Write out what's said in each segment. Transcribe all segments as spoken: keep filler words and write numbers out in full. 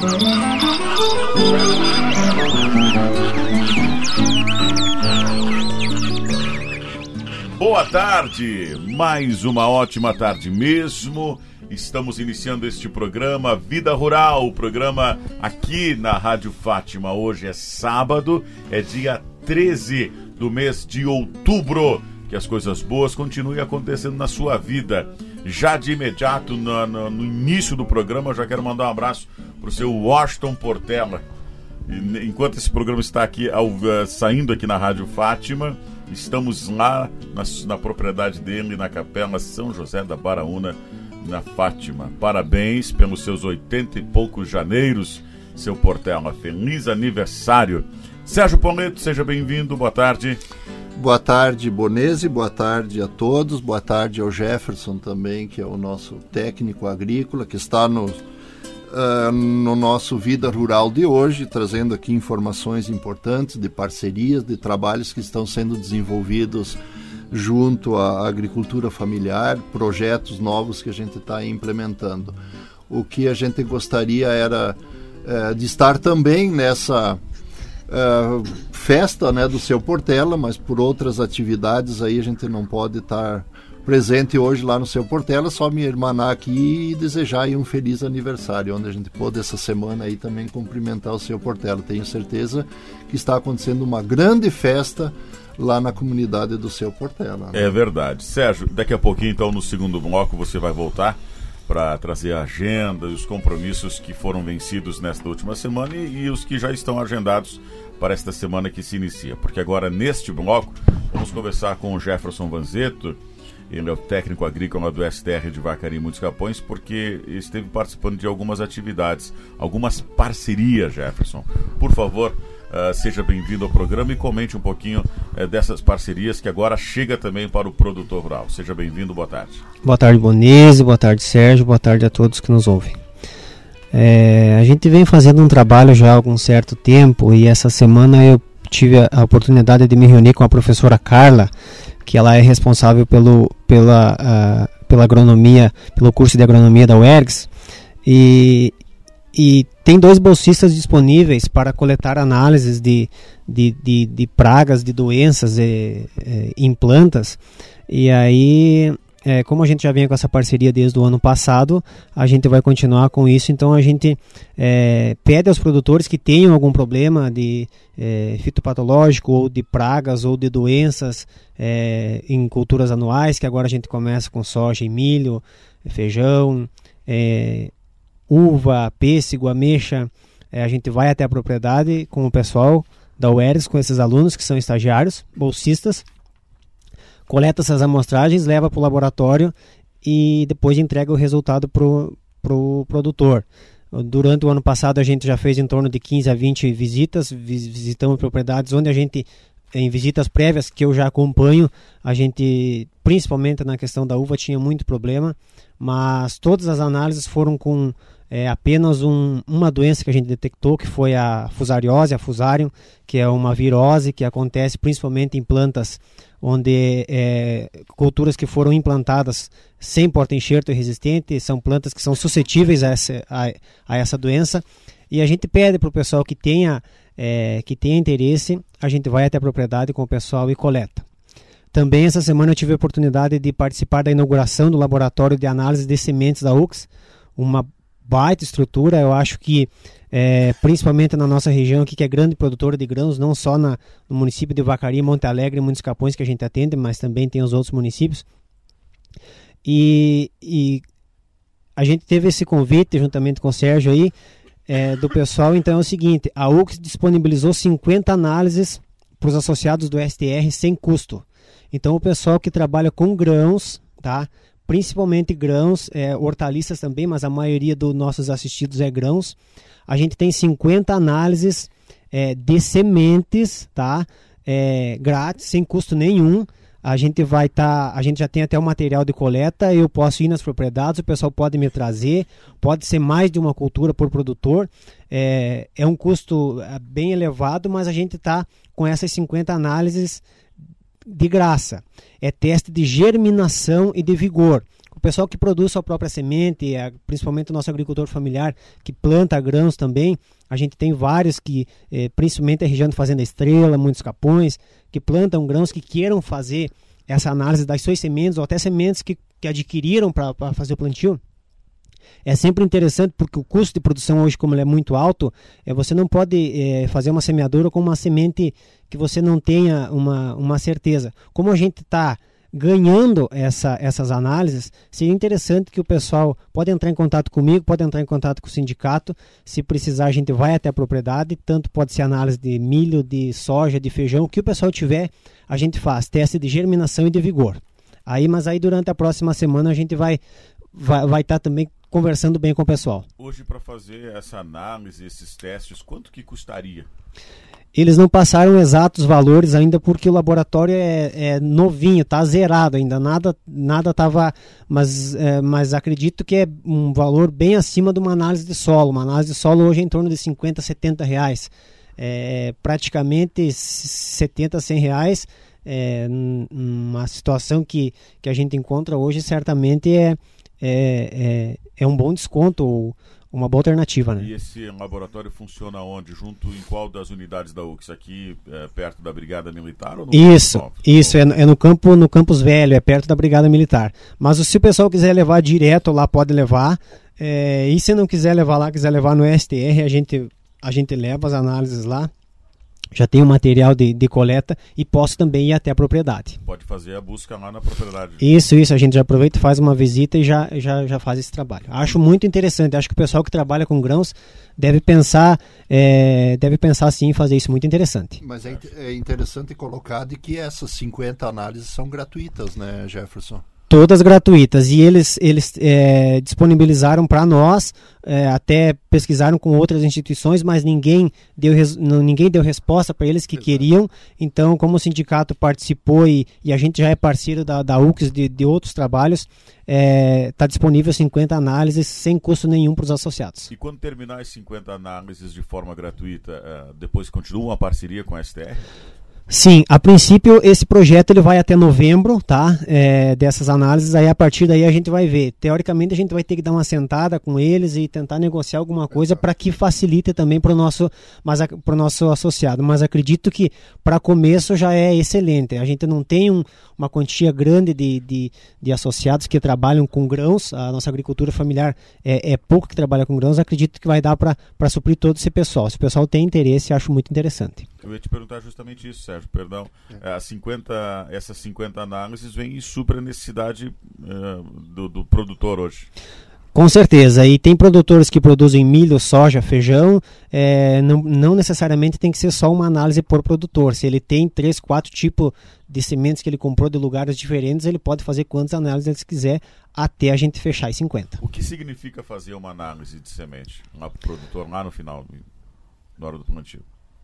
Boa tarde, mais uma ótima tarde mesmo. Estamos iniciando este programa Vida Rural, o programa aqui na Rádio Fátima. Hoje é sábado, é dia treze do mês de outubro. Que as coisas boas continuem acontecendo na sua vida. Já de imediato, no, no, no início do programa, eu já quero mandar um abraço para o seu Washington Portela. E, enquanto esse programa está aqui, ao, uh, saindo aqui na Rádio Fátima, estamos lá na, na propriedade dele, na Capela São José da Baraúna, na Fátima. Parabéns pelos seus oitenta e poucos janeiros, seu Portela. Feliz aniversário. Sérgio Poleto, seja bem-vindo, boa tarde. Boa tarde, Bonese, boa tarde a todos, boa tarde ao Jefferson também, que é o nosso técnico agrícola, que está no, uh, no nosso Vida Rural de hoje, trazendo aqui informações importantes de parcerias, de trabalhos que estão sendo desenvolvidos junto à agricultura familiar, projetos novos que a gente está implementando. O que a gente gostaria era uh, de estar também nessa... Uh, festa, né, do seu Portela, mas por outras atividades aí a gente não pode estar presente hoje lá no seu Portela, só me irmanar aqui e desejar aí um feliz aniversário, onde a gente pôde essa semana aí também cumprimentar o seu Portela. Tenho certeza que está acontecendo uma grande festa lá na comunidade do seu Portela, né? É verdade. Sérgio, daqui a pouquinho então no segundo bloco você vai voltar para trazer a agenda e os compromissos que foram vencidos nesta última semana e, e os que já estão agendados para esta semana que se inicia. Porque agora, neste bloco, vamos conversar com o Jefferson Vanzetto. Ele é o técnico agrícola do S T R de Vacaria e Muitos Capões, porque esteve participando de algumas atividades, algumas parcerias, Jefferson. Por favor, uh, seja bem-vindo ao programa e comente um pouquinho uh, dessas parcerias que agora chega também para o produtor rural. Seja bem-vindo, boa tarde. Boa tarde, Bonese, boa tarde, Sérgio, boa tarde a todos que nos ouvem. É, a gente vem fazendo um trabalho já há algum certo tempo e essa semana eu tive a, a oportunidade de me reunir com a professora Carla, que ela é responsável pelo, pela, uh, pela agronomia, pelo curso de agronomia da U E R G S, e, e tem dois bolsistas disponíveis para coletar análises de, de, de, de pragas, de doenças e, e, em plantas, e aí... É, como a gente já vem com essa parceria desde o ano passado, a gente vai continuar com isso. Então a gente é, pede aos produtores que tenham algum problema de é, fitopatológico ou de pragas ou de doenças é, em culturas anuais, que agora a gente começa com soja e milho, feijão, é, uva, pêssego, ameixa. É, a gente vai até a propriedade com o pessoal da U E R G S, com esses alunos que são estagiários, bolsistas, coleta essas amostragens, leva para o laboratório e depois entrega o resultado para o pro produtor. Durante o ano passado a gente já fez em torno de quinze a vinte visitas, visitamos propriedades onde a gente, em visitas prévias que eu já acompanho, a gente, principalmente na questão da uva, tinha muito problema, mas todas as análises foram com é, apenas um, uma doença que a gente detectou, que foi a fusariose, a fusarium, que é uma virose que acontece principalmente em plantas onde é, culturas que foram implantadas sem porta-enxerto resistente, são plantas que são suscetíveis a essa, a, a essa doença, e a gente pede para o pessoal que tenha, é, que tenha interesse, a gente vai até a propriedade com o pessoal e coleta. Também essa semana eu tive a oportunidade de participar da inauguração do laboratório de análise de sementes da U C S, uma baita estrutura. Eu acho que É, principalmente na nossa região aqui, que é grande produtora de grãos, não só na, no município de Vacaria, Monte Alegre e Muitos Capões que a gente atende, mas também tem os outros municípios. E, e a gente teve esse convite, juntamente com o Sérgio aí, é, do pessoal. Então é o seguinte, a U C S disponibilizou cinquenta análises para os associados do S T R sem custo. Então o pessoal que trabalha com grãos, tá? Principalmente grãos, é, hortaliças também, mas a maioria dos nossos assistidos é grãos. A gente tem cinquenta análises é, de sementes, tá? É, grátis, sem custo nenhum. A gente vai estar, tá, a gente já tem até o material de coleta, eu posso ir nas propriedades, o pessoal pode me trazer, pode ser mais de uma cultura por produtor. É, é um custo bem elevado, mas a gente está com essas cinquenta análises de graça. É teste de germinação e de vigor. O pessoal que produz sua própria semente, principalmente o nosso agricultor familiar que planta grãos também, a gente tem vários que, eh, principalmente a região de Fazenda Estrela, muitos Capões, que plantam grãos que queiram fazer essa análise das suas sementes ou até sementes que, que adquiriram para fazer o plantio. É sempre interessante porque o custo de produção hoje, como ele é muito alto, é, você não pode é, fazer uma semeadura com uma semente que você não tenha uma, uma certeza. Como a gente está ganhando essa, essas análises, seria interessante que o pessoal pode entrar em contato comigo, pode entrar em contato com o sindicato, se precisar a gente vai até a propriedade, tanto pode ser análise de milho, de soja, de feijão, o que o pessoal tiver, a gente faz teste de germinação e de vigor. Aí, mas aí durante a próxima semana a gente vai vai vai estar também conversando bem com o pessoal. Hoje, para fazer essa análise, esses testes, quanto que custaria? Eles não passaram exatos valores ainda porque o laboratório é, é novinho, está zerado ainda, nada nada estava, mas, é, mas acredito que é um valor bem acima de uma análise de solo. Uma análise de solo hoje é em torno de cinquenta, setenta reais, é, praticamente setenta, cem reais, é, uma situação que, que a gente encontra hoje certamente é, é, é, é um bom desconto ou uma boa alternativa, né? E esse laboratório funciona onde? Junto em qual das unidades da U C S? Aqui é, perto da Brigada Militar? Ou no isso, campo? isso, é, é no campo, no Campus Velho, é perto da Brigada Militar. Mas se o pessoal quiser levar direto lá, pode levar. É, e se não quiser levar lá, quiser levar no S T R, a gente, a gente leva as análises lá. Já tem o material de, de coleta e posso também ir até a propriedade. Pode fazer a busca lá na propriedade. Isso, isso. A gente já aproveita, faz uma visita e já, já, já faz esse trabalho. Acho muito interessante. Acho que o pessoal que trabalha com grãos deve pensar, é, deve pensar sim em fazer isso. Muito interessante. Mas é, é interessante colocar de que essas cinquenta análises são gratuitas, né, Jefferson? Todas gratuitas, e eles, eles é, disponibilizaram para nós, é, até pesquisaram com outras instituições, mas ninguém deu, res, não, ninguém deu resposta para eles que Exato. Queriam. Então, como o sindicato participou e, e a gente já é parceiro da, da U C S de, de outros trabalhos, está é, disponível cinquenta análises sem custo nenhum para os associados. E quando terminar as cinquenta análises de forma gratuita, é, depois continua uma parceria com a S T R? Sim, a princípio esse projeto ele vai até novembro, tá? É, dessas análises, aí a partir daí a gente vai ver. Teoricamente a gente vai ter que dar uma sentada com eles e tentar negociar alguma coisa para que facilite também para o nosso, mas pro nosso associado. Mas acredito que para começo já é excelente. A gente não tem um, uma quantia grande de, de, de associados que trabalham com grãos. A nossa agricultura familiar é, é pouco que trabalha com grãos. Acredito que vai dar para suprir todo esse pessoal. Se o pessoal tem interesse, acho muito interessante. Eu ia te perguntar justamente isso, Sérgio, perdão. É. As cinquenta, essas cinquenta análises vêm e supra a necessidade uh, do, do produtor hoje. Com certeza, e tem produtores que produzem milho, soja, feijão, é, não, não necessariamente tem que ser só uma análise por produtor. Se ele tem três, quatro tipos de sementes que ele comprou de lugares diferentes, ele pode fazer quantas análises ele quiser até a gente fechar as cinquenta. O que significa fazer uma análise de semente lá para o produtor, lá no final, na hora do plantio?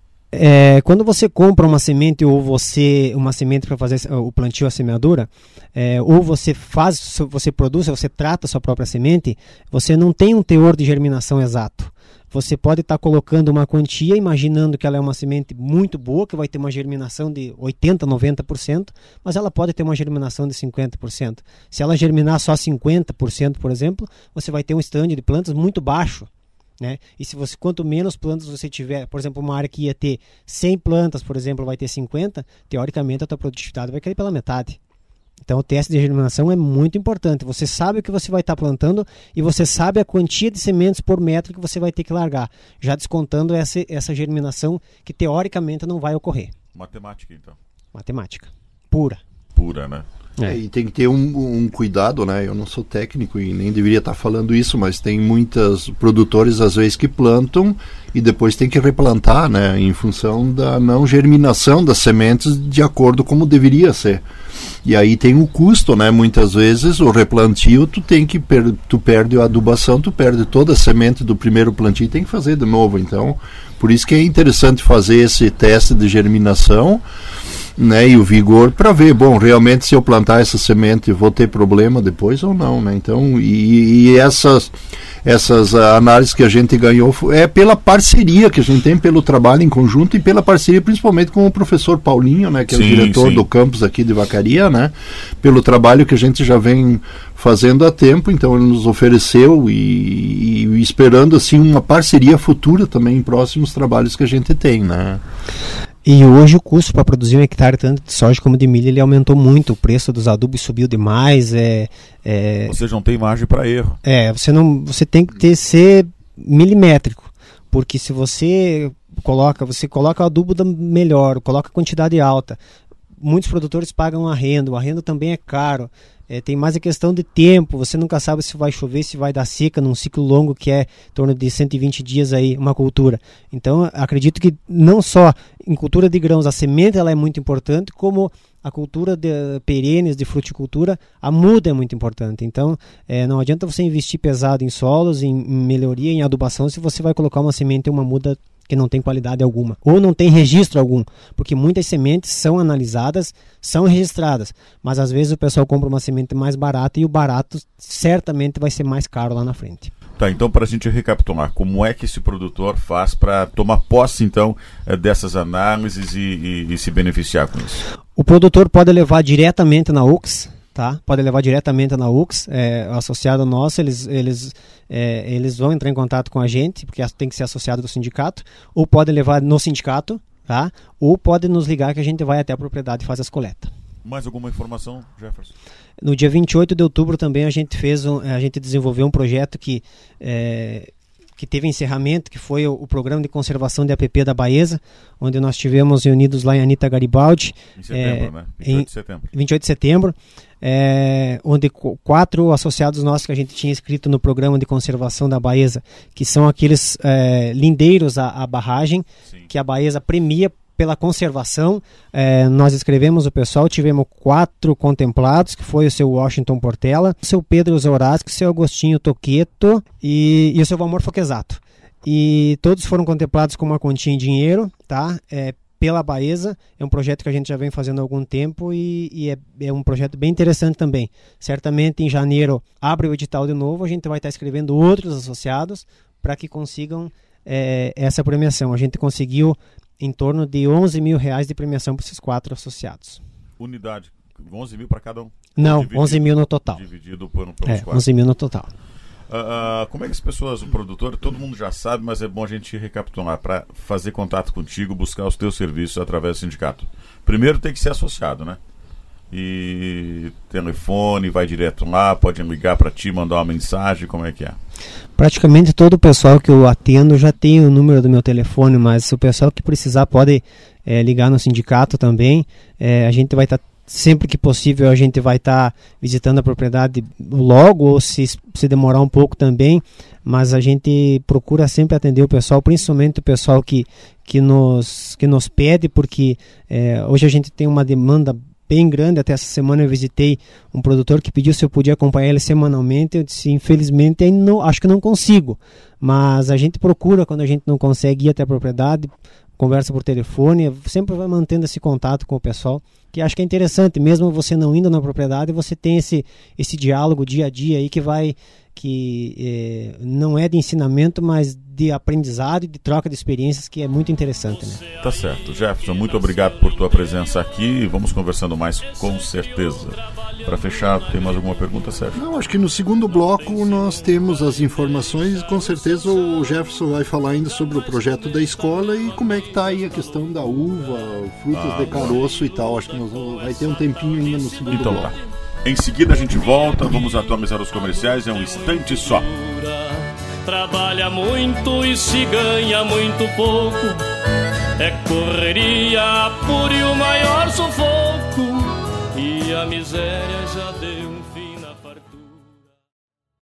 É, quando você compra uma semente ou você uma semente para fazer o plantio, a semeadura, é, ou você faz, você produz, você trata a sua própria semente, você não tem um teor de germinação exato. Você pode estar tá colocando uma quantia, imaginando que ela é uma semente muito boa, que vai ter uma germinação de oitenta por cento, noventa por cento, mas ela pode ter uma germinação de cinquenta por cento. Se ela germinar só cinquenta por cento, por exemplo, você vai ter um stand de plantas muito baixo. Né? E se você, quanto menos plantas você tiver, por exemplo, uma área que ia ter cem plantas, por exemplo, vai ter cinquenta, teoricamente a tua produtividade vai cair pela metade. Então o teste de germinação é muito importante. Você sabe o que você vai estar plantando e você sabe a quantia de sementes por metro que você vai ter que largar, já descontando essa, essa germinação que teoricamente não vai ocorrer. Matemática, então. Matemática. Pura. Pura, né? É, e tem que ter um, um cuidado, né? Eu não sou técnico e nem deveria estar falando isso, mas tem muitos produtores às vezes que plantam e depois tem que replantar, né? Em função da não germinação das sementes de acordo como deveria ser. E aí tem o custo, né? Muitas vezes o replantio tu tem que per- tu perde a adubação, tu perde toda a semente do primeiro plantio e tem que fazer de novo. Então, por isso que é interessante fazer esse teste de germinação. né, e o vigor para ver, bom, realmente se eu plantar essa semente vou ter problema depois ou não, né? Então, e, e essas essas uh, análises que a gente ganhou é pela parceria que a gente tem, pelo trabalho em conjunto e pela parceria principalmente com o professor Paulinho, né, que é sim, o diretor sim. do campus aqui de Vacaria, né, pelo trabalho que a gente já vem fazendo há tempo. Então ele nos ofereceu e, e esperando assim uma parceria futura também em próximos trabalhos que a gente tem, né. E hoje o custo para produzir um hectare tanto de soja como de milho ele aumentou muito, o preço dos adubos subiu demais. É, é, Ou seja, não tem margem para erro. É, você, não, você tem que ter, ser milimétrico, porque se você coloca, você coloca o adubo melhor, coloca a quantidade alta, muitos produtores pagam arrendo, o arrendo também é caro. É, tem mais a questão de tempo, você nunca sabe se vai chover, se vai dar seca num ciclo longo que é em torno de cento e vinte dias aí, uma cultura. Então acredito que não só em cultura de grãos a semente ela é muito importante, como a cultura de perenes, de fruticultura, a muda é muito importante. Então é, não adianta você investir pesado em solos, em, em melhoria, em adubação, se você vai colocar uma semente e uma muda que não tem qualidade alguma, ou não tem registro algum, porque muitas sementes são analisadas, são registradas, mas às vezes o pessoal compra uma semente mais barata e o barato certamente vai ser mais caro lá na frente. Tá, então para a gente recapitular, como é que esse produtor faz para tomar posse então dessas análises e, e, e se beneficiar com isso? O produtor pode levar diretamente na U C S, tá? Pode levar diretamente na U C S, é, associado nosso, eles, eles, é, eles vão entrar em contato com a gente, porque tem que ser associado do sindicato, ou pode levar no sindicato, tá? Ou pode nos ligar que a gente vai até a propriedade e faz as coletas. Mais alguma informação, Jefferson? No dia vinte e oito de outubro também a gente fez um, a gente desenvolveu um projeto que é, que teve encerramento, que foi o, o Programa de Conservação de A P P da Baeza, onde nós tivemos reunidos lá em Anita Garibaldi. Em setembro, é, né? vinte e oito de setembro. vinte e oito de setembro, é, onde quatro associados nossos que a gente tinha inscrito no Programa de Conservação da Baeza, que são aqueles é, lindeiros à, à barragem, sim, que a Baeza premia pela conservação. É, nós escrevemos o pessoal, tivemos quatro contemplados, que foi o seu Washington Portela, o seu Pedro Zorasco, o seu Agostinho Toqueto e, e o seu Valmor Foquesato. E todos foram contemplados com uma quantia em dinheiro, tá? É, pela Baeza. É um projeto que a gente já vem fazendo há algum tempo e, e é, é um projeto bem interessante também. Certamente em janeiro abre o edital de novo, a gente vai estar escrevendo outros associados para que consigam é, essa premiação. A gente conseguiu em torno de onze mil reais de premiação para esses quatro associados. Unidade, onze mil para cada um? Não, dividido, onze mil no total. Dividido por, pelos é, quatro. onze mil no total. Uh, uh, como é que as pessoas, o produtor, todo mundo já sabe, mas é bom a gente recapitular para fazer contato contigo, buscar os teus serviços através do sindicato. Primeiro tem que ser associado, né? E telefone, vai direto lá, pode ligar para ti, mandar uma mensagem, como é que é? Praticamente todo o pessoal que eu atendo já tem o número do meu telefone, mas o pessoal que precisar pode é, ligar no sindicato também. É, a gente vai estar, tá, sempre que possível, a gente vai estar tá visitando a propriedade logo, ou se, se demorar um pouco também, mas a gente procura sempre atender o pessoal, principalmente o pessoal que, que, nos, que nos pede, porque é, hoje a gente tem uma demanda bem grande. Até essa semana eu visitei um produtor que pediu se eu podia acompanhar ele semanalmente. Eu disse, infelizmente, não, acho que não consigo. Mas a gente procura, quando a gente não consegue ir até a propriedade, conversa por telefone, sempre vai mantendo esse contato com o pessoal, que acho que é interessante, mesmo você não indo na propriedade, você tem esse, esse diálogo dia a dia aí que vai, que eh, não é de ensinamento, mas de aprendizado e de troca de experiências, que é muito interessante, né? Tá certo. Jefferson, muito obrigado por tua presença aqui. Vamos conversando mais, com certeza. Para fechar, tem mais alguma pergunta, Sérgio? Não, acho que no segundo bloco nós temos as informações. Com certeza o Jefferson vai falar ainda sobre o projeto da escola e como é que está aí a questão da uva, frutas ah, de caroço e tal. Acho que nós vamos, vai ter um tempinho ainda no segundo então, bloco. Tá. Em seguida a gente volta, vamos atualizar os comerciais, é um instante só. Trabalha muito e se ganha muito pouco, é correria, apuro e o maior sufoco, e a miséria já deu um fim na fartura.